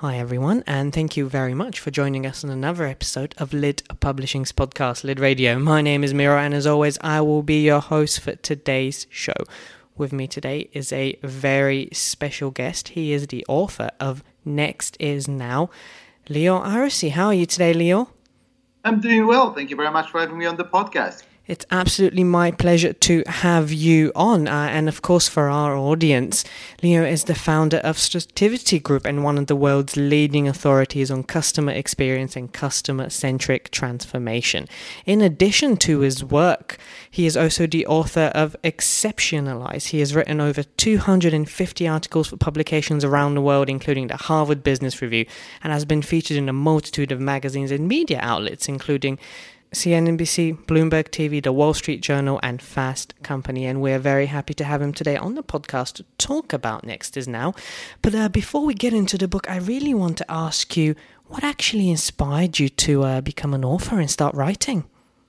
Hi everyone, and thank you very much for joining us on another episode of Lid Publishing's podcast, Lid Radio. My name is Miro, and as always, I will be your host for today's show. With me today is a very special guest. He is the author of Next Is Now, Lior Arsi. How are you today, Lior? I'm doing well. Thank you very much for having me on the podcast. It's absolutely my pleasure to have you on. And of course, for our audience, Lior is the founder of Strativity Group and one of the world's leading authorities on customer experience and customer-centric transformation. In addition to his work, he is also the author of Exceptionalize. He has written over 250 articles for publications around the world, including the Harvard Business Review, and has been featured in a multitude of magazines and media outlets, including CNBC, Bloomberg TV, The Wall Street Journal, and Fast Company. And we're very happy to have him today on the podcast to talk about Next Is Now. But before we get into the book, I really want to ask you, what actually inspired you to become an author and start writing?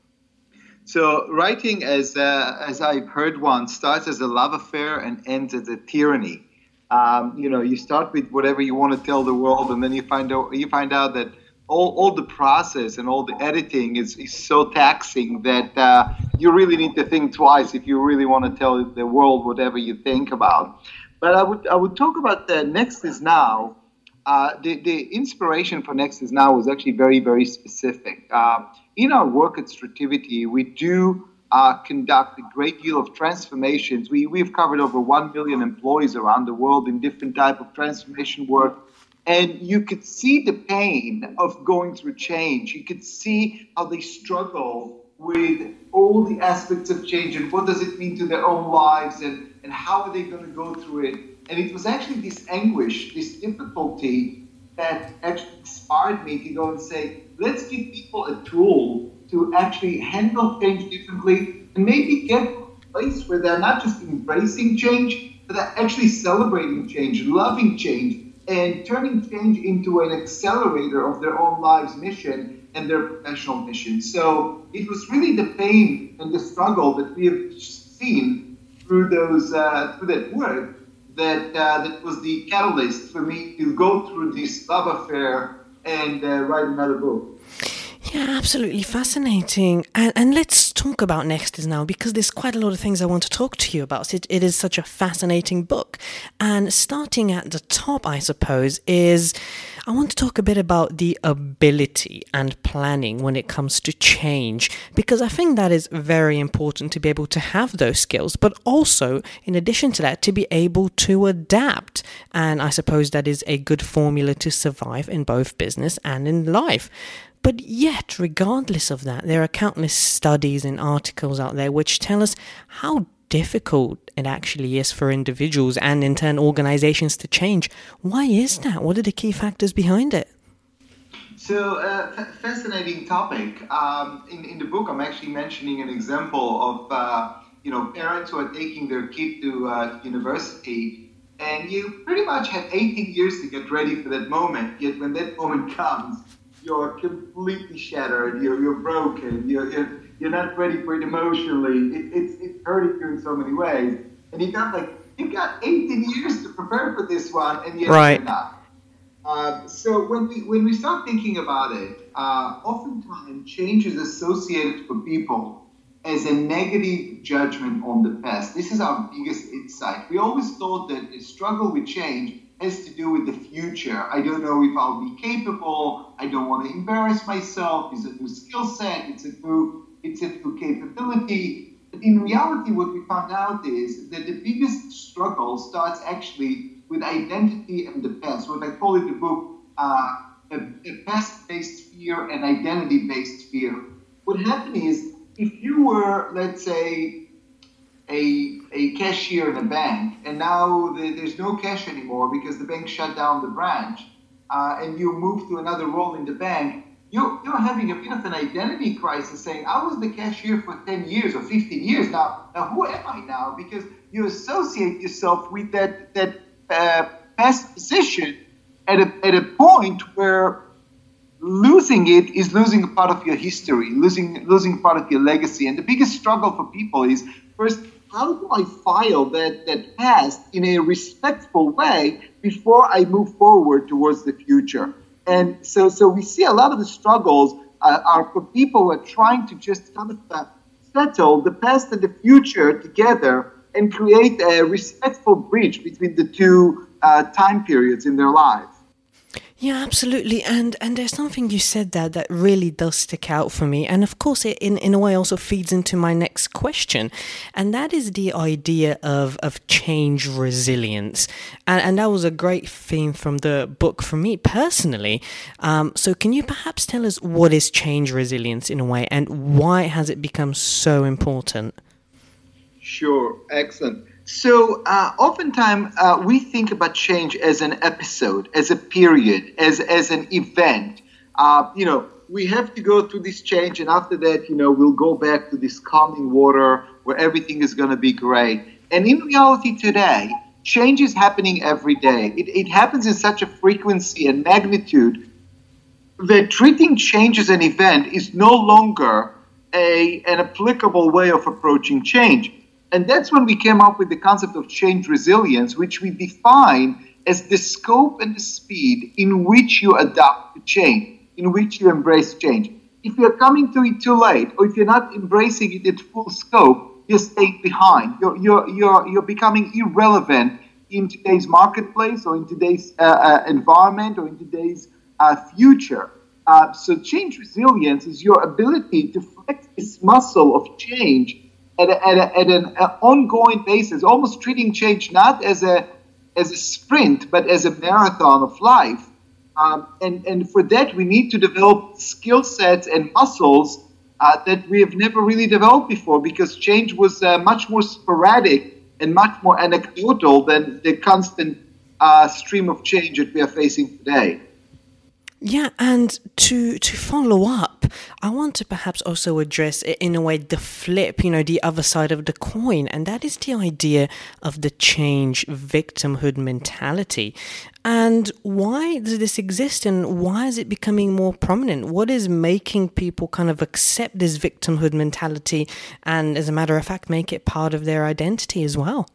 So writing, as I've heard once, starts as a love affair and ends as a tyranny. You start with whatever you want to tell the world, and then you find out that all the process and all the editing is so taxing that you really need to think twice if you really want to tell the world whatever you think about. But I would talk about the Next Is Now. The inspiration for Next Is Now was actually very, very specific. In our work at Strativity, we do conduct a great deal of transformations. We've covered over 1 million employees around the world in different type of transformation work. And you could see the pain of going through change. You could see how they struggle with all the aspects of change and what does it mean to their own lives and how are they going to go through it. And it was actually this anguish, this difficulty that actually inspired me to go and say, let's give people a tool to actually handle change differently and maybe get to a place where they're not just embracing change, but they're actually celebrating change, loving change, and turning change into an accelerator of their own lives' mission and their professional mission. So it was really the pain and the struggle that we have seen through that work that was the catalyst for me to go through this love affair and write another book. Yeah, absolutely fascinating. And let's talk about Next Is Now, because there's quite a lot of things I want to talk to you about. It is such a fascinating book. And starting at the top, I suppose, is I want to talk a bit about the ability and planning when it comes to change, because I think that is very important to be able to have those skills, but also, in addition to that, to be able to adapt. And I suppose that is a good formula to survive in both business and in life. But yet, regardless of that, there are countless studies and articles out there which tell us how difficult it actually is for individuals and in turn organizations to change. Why is that? What are the key factors behind it? So, fascinating topic. In the book, I'm actually mentioning an example of parents who are taking their kid to university, and you pretty much have 18 years to get ready for that moment. Yet when that moment comes, you're completely shattered. You're broken. You're not ready for it emotionally. It's hurting you in so many ways. And you've got 18 years to prepare for this one, and yet you're not. So when we start thinking about it, oftentimes change is associated for people as a negative judgment on the past. This is our biggest insight. We always thought that the struggle with change has to do with the future. I don't know if I'll be capable. I don't want to embarrass myself. It's a new skill set. It's a new capability. But in reality, what we found out is that the biggest struggle starts actually with identity and the past. What I call in the book a past-based fear and identity-based fear. What happened is, if you were, let's say, a cashier in a bank, and now there's no cash anymore because the bank shut down the branch, and you move to another role in the bank, you're having a bit of an identity crisis, saying, I was the cashier for 10 years or 15 years. Now who am I now? Because you associate yourself with that past position at a point where losing it is losing a part of your history, losing part of your legacy. And the biggest struggle for people is, first, how do I file that past in a respectful way before I move forward towards the future? And so we see a lot of the struggles are for people who are trying to just kind of settle the past and the future together and create a respectful bridge between the two time periods in their lives. Yeah, absolutely. And there's something you said there that really does stick out for me. And of course, it in a way also feeds into my next question. And that is the idea of change resilience. And that was a great theme from the book for me personally. So can you perhaps tell us what is change resilience in a way, and why has it become so important? Sure. Excellent. So oftentimes we think about change as an episode, as a period, as an event. We have to go through this change, and after that, we'll go back to this calming water where everything is going to be great. And in reality today, change is happening every day. It happens in such a frequency and magnitude that treating change as an event is no longer an applicable way of approaching change. And that's when we came up with the concept of change resilience, which we define as the scope and the speed in which you adapt to change, in which you embrace change. If you're coming to it too late, or if you're not embracing it at full scope, you're staying behind. You're becoming irrelevant in today's marketplace, or in today's environment, or in today's future. So change resilience is your ability to flex this muscle of change at an ongoing basis, almost treating change not as a sprint, but as a marathon of life. And for that, we need to develop skill sets and muscles that we have never really developed before, because change was much more sporadic and much more anecdotal than the constant stream of change that we are facing today. Yeah, and to follow up, I want to perhaps also address, in a way, the flip, the other side of the coin, and that is the idea of the change victimhood mentality. And why does this exist, and why is it becoming more prominent? What is making people kind of accept this victimhood mentality and, as a matter of fact, make it part of their identity as well?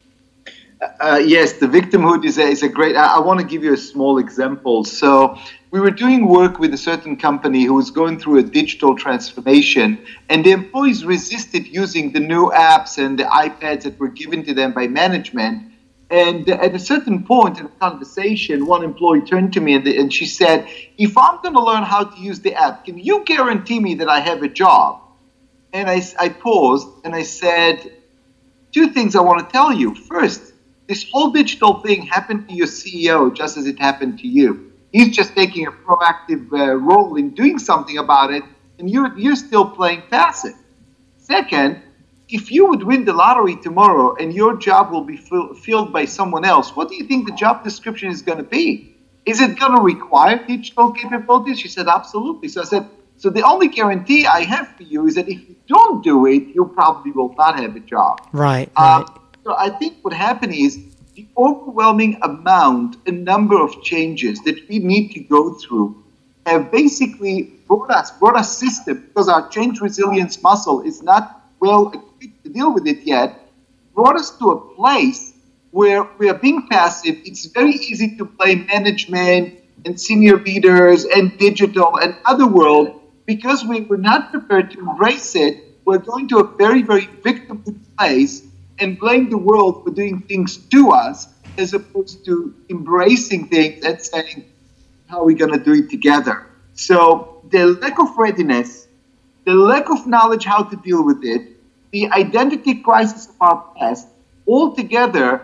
Yes, the victimhood is a great... I want to give you a small example. So we were doing work with a certain company who was going through a digital transformation, and the employees resisted using the new apps and the iPads that were given to them by management. And at a certain point in the conversation, one employee turned to me and she said, "If I'm going to learn how to use the app, can you guarantee me that I have a job?" And I paused and I said, two things I want to tell you. First, this whole digital thing happened to your CEO just as it happened to you. He's just taking a proactive role in doing something about it, and you're still playing passive. Second, if you would win the lottery tomorrow and your job will be filled by someone else, what do you think the job description is going to be? Is it going to require digital capabilities? She said, absolutely. So I said, so the only guarantee I have for you is that if you don't do it, you probably will not have a job. Right. So I think what happened is the overwhelming number of changes that we need to go through have basically brought us system, because our change resilience muscle is not well equipped to deal with it yet, brought us to a place where we are being passive. It's very easy to blame management and senior leaders and digital and other world, because we were not prepared to embrace it. We're going to a very, very victimhood place and blame the world for doing things to us, as opposed to embracing things and saying, how are we going to do it together? So the lack of readiness, the lack of knowledge how to deal with it, the identity crisis of our past, all together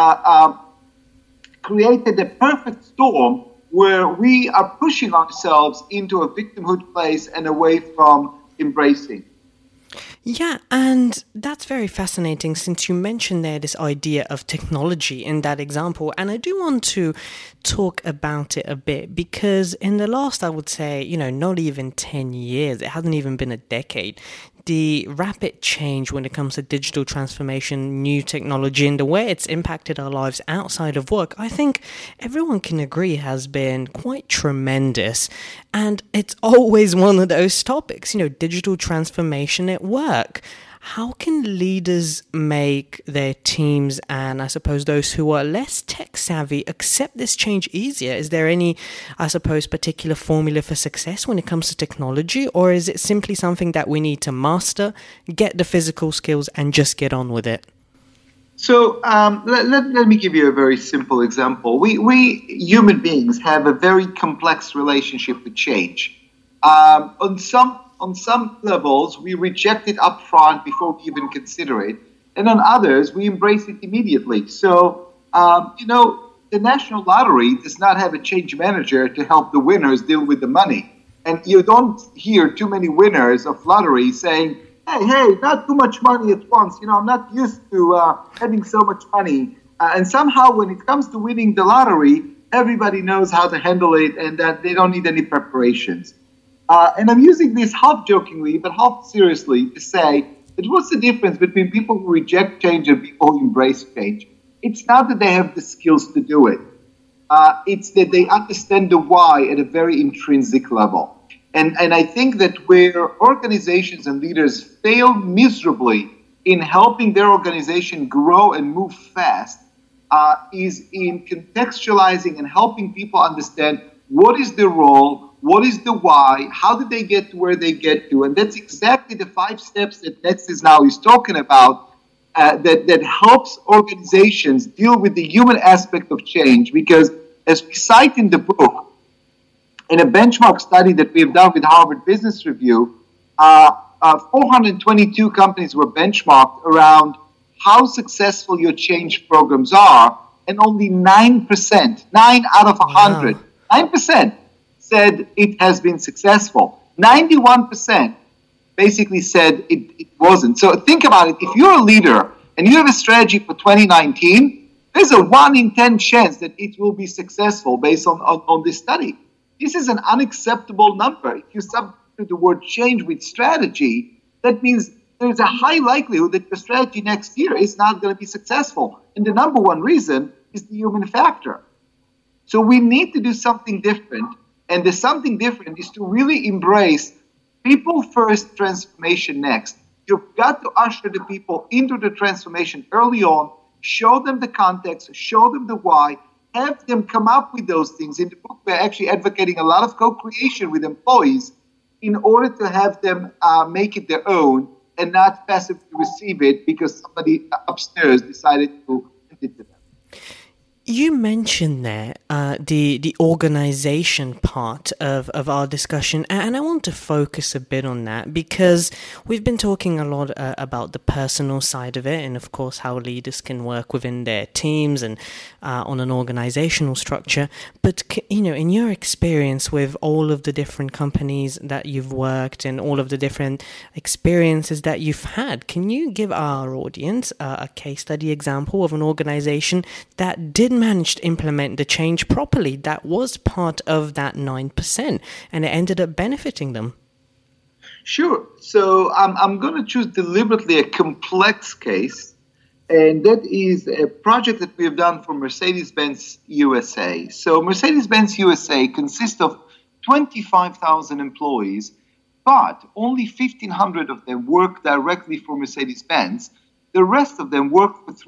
created a perfect storm where we are pushing ourselves into a victimhood place and away from embracing. Yeah, and that's very fascinating, since you mentioned there this idea of technology in that example, and I do want to talk about it a bit, because in the last, I would say, not even 10 years, it hasn't even been a decade, the rapid change when it comes to digital transformation, new technology, and the way it's impacted our lives outside of work, I think everyone can agree has been quite tremendous. And it's always one of those topics, digital transformation at work. How can leaders make their teams and I suppose those who are less tech savvy accept this change easier? Is there any, I suppose, particular formula for success when it comes to technology, or is it simply something that we need to master, get the physical skills and just get on with it? So let me give you a very simple example. We human beings have a very complex relationship with change. On some levels, we reject it up front before we even consider it. And on others, we embrace it immediately. So, the National Lottery does not have a change manager to help the winners deal with the money. And you don't hear too many winners of lottery saying, hey, not too much money at once. I'm not used to having so much money. And somehow when it comes to winning the lottery, everybody knows how to handle it and that they don't need any preparations. And I'm using this half jokingly, but half seriously to say that what's the difference between people who reject change and people who embrace change? It's not that they have the skills to do it. It's that they understand the why at a very intrinsic level. And I think that where organizations and leaders fail miserably in helping their organization grow and move fast is in contextualizing and helping people understand what is their role, what is the why, how did they get to where they get to, and that's exactly the 5 steps that Netsys now is talking about that helps organizations deal with the human aspect of change, because as we cite in the book, in a benchmark study that we have done with Harvard Business Review, 422 companies were benchmarked around how successful your change programs are, and only 9%, 9 out of 100, wow. 9% said it has been successful. 91% basically said it wasn't. So think about it. If you're a leader and you have a strategy for 2019, there's a 1 in 10 chance that it will be successful based on this study. This is an unacceptable number. If you substitute the word change with strategy, that means there's a high likelihood that the strategy next year is not going to be successful. And the number one reason is the human factor. So we need to do something different. And the something different is to really embrace people first, transformation next. You've got to usher the people into the transformation early on, show them the context, show them the why, have them come up with those things. In the book, we're actually advocating a lot of co-creation with employees in order to have them make it their own and not passively receive it because somebody upstairs decided to hand it to them. You mentioned there the organization part of our discussion, and I want to focus a bit on that because we've been talking a lot about the personal side of it and, of course, how leaders can work within their teams and on an organizational structure. But, in your experience with all of the different companies that you've worked and all of the different experiences that you've had, can you give our audience a case study example of an organization that did manage to implement the change properly, that was part of that 9%, and it ended up benefiting them? Sure. So I'm going to choose deliberately a complex case, and that is a project that we have done for Mercedes-Benz USA. So Mercedes-Benz USA consists of 25,000 employees, but only 1,500 of them work directly for Mercedes-Benz. The rest of them work for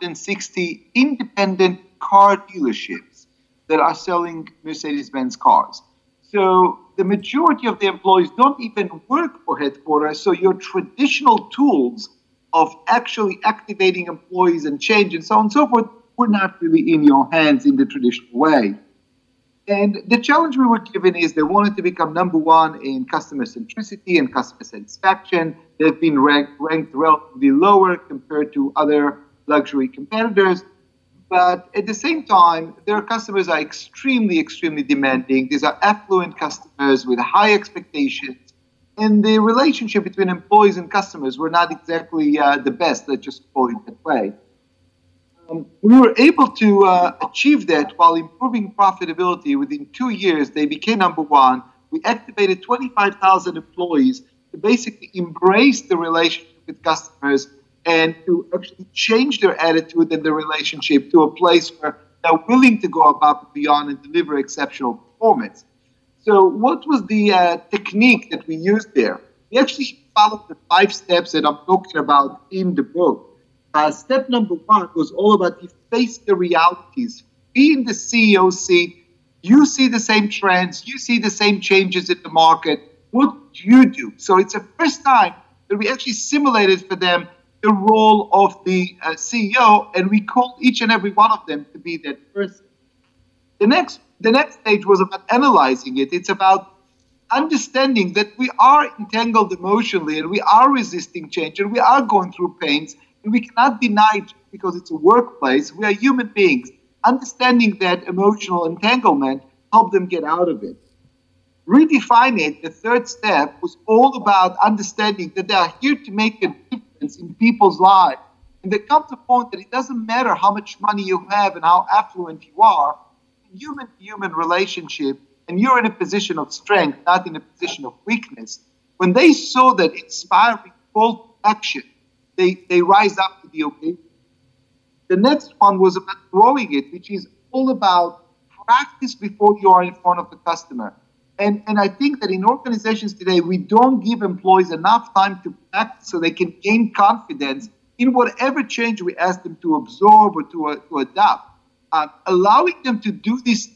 360 independent car dealerships that are selling Mercedes-Benz cars. So the majority of the employees don't even work for headquarters, so your traditional tools of actually activating employees and change and so on and so forth were not really in your hands in the traditional way. And the challenge we were given is they wanted to become number one in customer centricity and customer satisfaction. They've been ranked relatively lower compared to other luxury competitors. But at the same time, their customers are extremely, extremely demanding. These are affluent customers with high expectations. And the relationship between employees and customers were not exactly the best, let's just call it that way. We were able to achieve that while improving profitability. Within 2 years, they became number one. We activated 25,000 employees to basically embrace the relationship with customers and to actually change their attitude and their relationship to a place where they're willing to go above and beyond and deliver exceptional performance. So what was the technique that we used there? We actually followed the 5 steps that I'm talking about in the book. Step number 1 was all about you face the realities. Be in the CEO seat. You see the same trends. You see the same changes in the market. What do you do? So it's the first time that we actually simulated for them the role of the CEO, and we called each and every one of them to be that person. The next stage was about analyzing it. It's about understanding that we are entangled emotionally and we are resisting change and we are going through pains and we cannot deny it because it's a workplace. We are human beings. Understanding that emotional entanglement helped them get out of it. Redefine it, the third step, was all about understanding that they are here to make a difference in people's lives. And there comes a point that it doesn't matter how much money you have and how affluent you are, human-to-human relationship, and you're in a position of strength, not in a position of weakness. When they saw that inspiring call to action, they rise up to the occasion. The next one was about growing it, which is all about practice before you are in front of the customer. And I think that in organizations today, we don't give employees enough time to practice so they can gain confidence in whatever change we ask them to absorb or to adopt. Allowing them to do these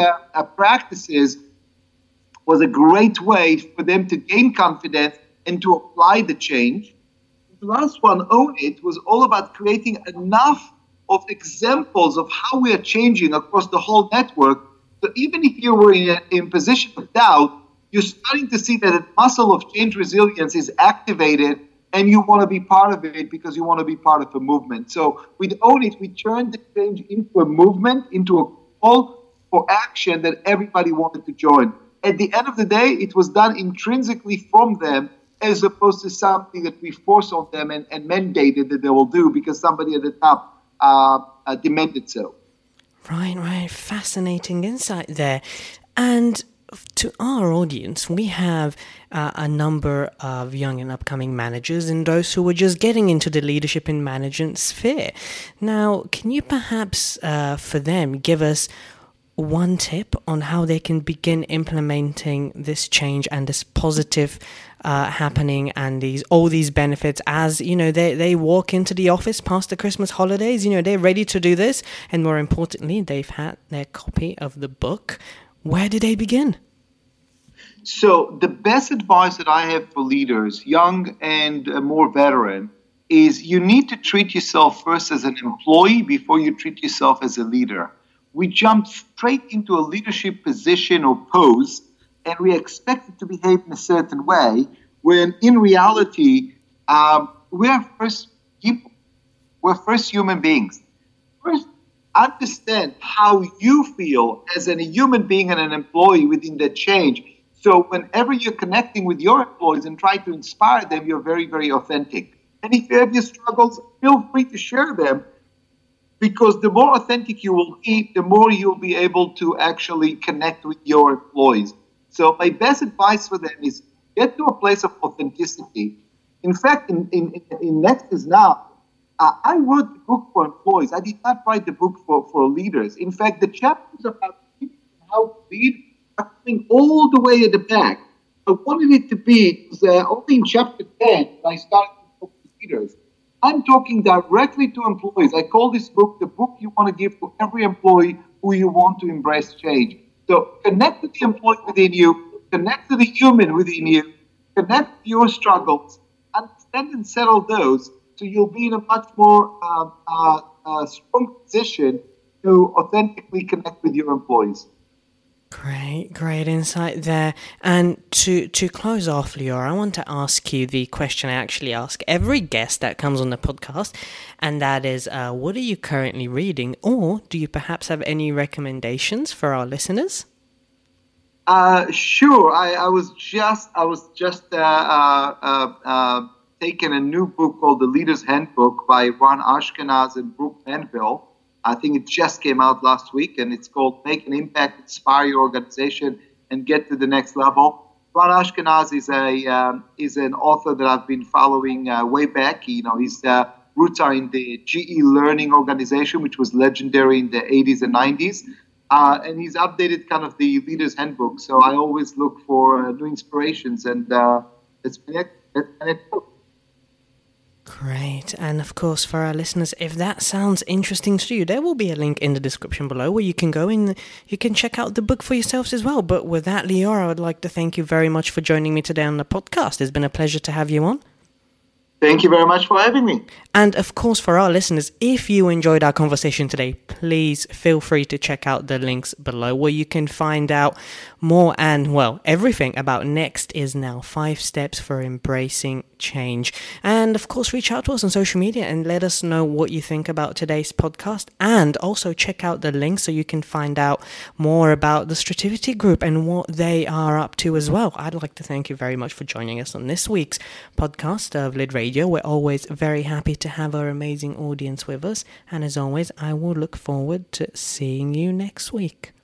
practices was a great way for them to gain confidence and to apply the change. The last one, Own It, was all about creating enough of examples of how we are changing across the whole network. So even if you were in a position of doubt, you're starting to see that the muscle of change resilience is activated and you want to be part of it because you want to be part of a movement. So with Own It, we turned the change into a movement, into a call for action that everybody wanted to join. At the end of the day, it was done intrinsically from them as opposed to something that we force on them and mandated that they will do because somebody at the top demanded so. Right. Fascinating insight there. And to our audience, we have a number of young and upcoming managers and those who are just getting into the leadership and management sphere. Now, can you perhaps, for them, give us one tip on how they can begin implementing this change and this positive happening and all these benefits as, they walk into the office past the Christmas holidays, they're ready to do this. And more importantly, they've had their copy of the book. Where do they begin? So the best advice that I have for leaders, young and more veteran, is you need to treat yourself first as an employee before you treat yourself as a leader. We jump straight into a leadership position or pose, and we expect it to behave in a certain way, when in reality, we are first people. We're first human beings. First, understand how you feel as a human being and an employee within that change. So whenever you're connecting with your employees and try to inspire them, you're very, very authentic. And if you have your struggles, feel free to share them, because the more authentic you will be, the more you'll be able to actually connect with your employees. So my best advice for them is get to a place of authenticity. In fact, in Next is Now, I wrote the book for employees. I did not write the book for leaders. In fact, the chapters about how to lead are coming all the way at the back. I wanted it to be only in chapter 10 I started to talk to leaders. I'm talking directly to employees. I call this book the book you want to give to every employee who you want to embrace change. So connect with the employee within you, connect to the human within you, connect to your struggles, understand and settle those, so you'll be in a much more strong position to authentically connect with your employees. Great insight there. And to close off, Lior, I want to ask you the question I actually ask every guest that comes on the podcast, and that is, what are you currently reading, or do you perhaps have any recommendations for our listeners? Sure. I was just taking a new book called The Leader's Handbook by Ron Ashkenaz and Brooke Manville. I think it just came out last week, and it's called Make an Impact, Inspire Your Organization, and Get to the Next Level. Ron Ashkenaz is an author that I've been following way back. You know, his roots are in the GE Learning organization, which was legendary in the 80s and 90s. And he's updated kind of the Leader's Handbook. So I always look for new inspirations, and it's been it. Great. And of course, for our listeners, if that sounds interesting to you, there will be a link in the description below where you can go and you can check out the book for yourselves as well. But with that, Lior, I would like to thank you very much for joining me today on the podcast. It's been a pleasure to have you on. Thank you very much for having me. And of course, for our listeners, if you enjoyed our conversation today, please feel free to check out the links below where you can find out more and, well, everything about Next is Now 5 Steps for Embracing Change. And of course, reach out to us on social media and let us know what you think about today's podcast. And also check out the links so you can find out more about the Strativity Group and what they are up to as well. I'd like to thank you very much for joining us on this week's podcast of Lid Radio. We're always very happy to have our amazing audience with us. And as always, I will look forward to seeing you next week.